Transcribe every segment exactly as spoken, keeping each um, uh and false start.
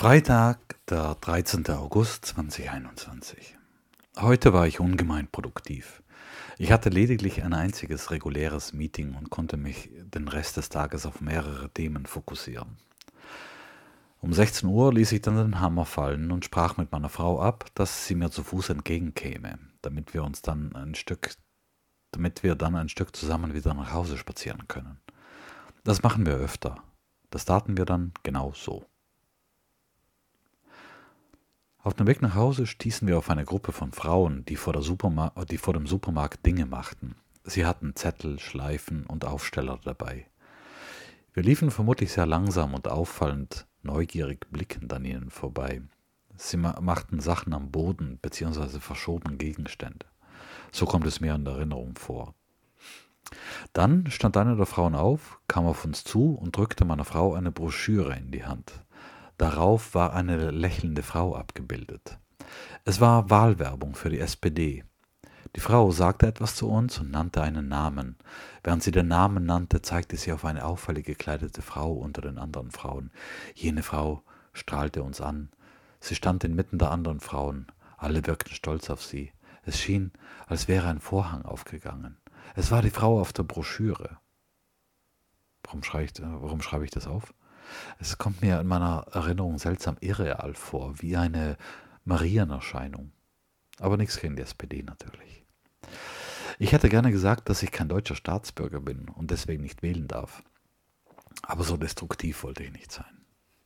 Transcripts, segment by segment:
Freitag, der dreizehnte August zweitausendeinundzwanzig. Heute war ich ungemein produktiv. Ich hatte lediglich ein einziges reguläres Meeting und konnte mich den Rest des Tages auf mehrere Themen fokussieren. Um sechzehn Uhr ließ ich dann den Hammer fallen und sprach mit meiner Frau ab, dass sie mir zu Fuß entgegenkäme, damit wir uns dann ein Stück, damit wir dann ein Stück zusammen wieder nach Hause spazieren können. Das machen wir öfter. Das starten wir dann genau so. Auf dem Weg nach Hause stießen wir auf eine Gruppe von Frauen, die vor, der Superma- die vor dem Supermarkt Dinge machten. Sie hatten Zettel, Schleifen und Aufsteller dabei. Wir liefen vermutlich sehr langsam und auffallend neugierig blickend an ihnen vorbei. Sie ma- machten Sachen am Boden bzw. verschoben Gegenstände. So kommt es mir in der Erinnerung vor. Dann stand eine der Frauen auf, kam auf uns zu und drückte meiner Frau eine Broschüre in die Hand. Darauf war eine lächelnde Frau abgebildet. Es war Wahlwerbung für die S P D. Die Frau sagte etwas zu uns und nannte einen Namen. Während sie den Namen nannte, zeigte sie auf eine auffällig gekleidete Frau unter den anderen Frauen. Jene Frau strahlte uns an. Sie stand inmitten der anderen Frauen. Alle wirkten stolz auf sie. Es schien, als wäre ein Vorhang aufgegangen. Es war die Frau auf der Broschüre. Warum, schreibe ich, warum schreibe ich das auf? Es kommt mir in meiner Erinnerung seltsam irreal vor, wie eine Marienerscheinung. Aber nichts gegen die S P D natürlich. Ich hätte gerne gesagt, dass ich kein deutscher Staatsbürger bin und deswegen nicht wählen darf. Aber so destruktiv wollte ich nicht sein.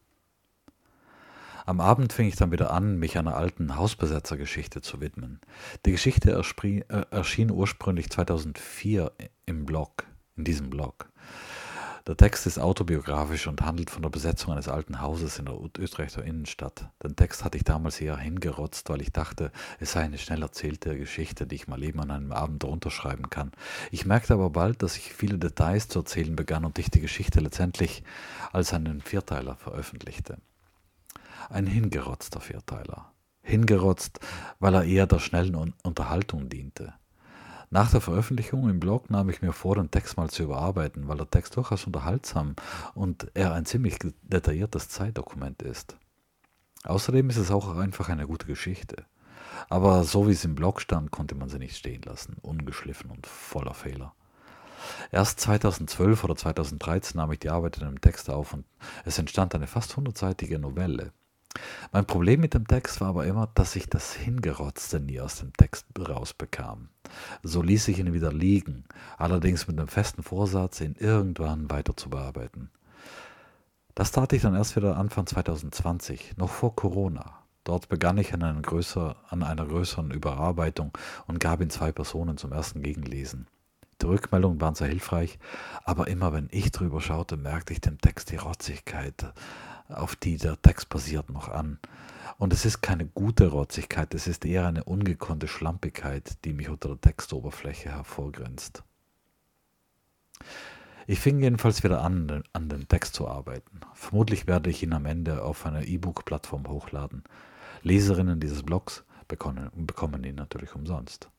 Am Abend fing ich dann wieder an, mich einer alten Hausbesetzergeschichte zu widmen. Die Geschichte ersprie, äh, erschien ursprünglich zweitausendvier im Blog, in diesem Blog. Der Text ist autobiografisch und handelt von der Besetzung eines alten Hauses in der Utrechter Innenstadt. Den Text hatte ich damals eher hingerotzt, weil ich dachte, es sei eine schnell erzählte Geschichte, die ich mal eben an einem Abend runterschreiben kann. Ich merkte aber bald, dass ich viele Details zu erzählen begann und ich die Geschichte letztendlich als einen Vierteiler veröffentlichte. Ein hingerotzter Vierteiler. Hingerotzt, weil er eher der schnellen Unterhaltung diente. Nach der Veröffentlichung im Blog nahm ich mir vor, den Text mal zu überarbeiten, weil der Text durchaus unterhaltsam und er ein ziemlich detailliertes Zeitdokument ist. Außerdem ist es auch einfach eine gute Geschichte. Aber so wie es im Blog stand, konnte man sie nicht stehen lassen, ungeschliffen und voller Fehler. Erst zweitausendzwölf oder zweitausenddreizehn nahm ich die Arbeit an dem Text auf und es entstand eine fast hundertseitige Novelle. Mein Problem mit dem Text war aber immer, dass ich das Hingerotzte nie aus dem Text rausbekam. So ließ ich ihn wieder liegen, allerdings mit dem festen Vorsatz, ihn irgendwann weiter zu bearbeiten. Das tat ich dann erst wieder Anfang zweitausendzwanzig, noch vor Corona. Dort begann ich an, einer größer, an einer größeren Überarbeitung und gab ihn zwei Personen zum ersten Gegenlesen. Die Rückmeldungen waren sehr hilfreich, aber immer wenn ich drüber schaute, merkte ich dem Text die Rotzigkeit, auf die der Text basiert, noch an. Und es ist keine gute Rotzigkeit, es ist eher eine ungekonnte Schlampigkeit, die mich unter der Textoberfläche hervorgrenzt. Ich fing jedenfalls wieder an, an dem Text zu arbeiten. Vermutlich werde ich ihn am Ende auf einer E-Book-Plattform hochladen. Leserinnen dieses Blogs bekommen, bekommen ihn natürlich umsonst.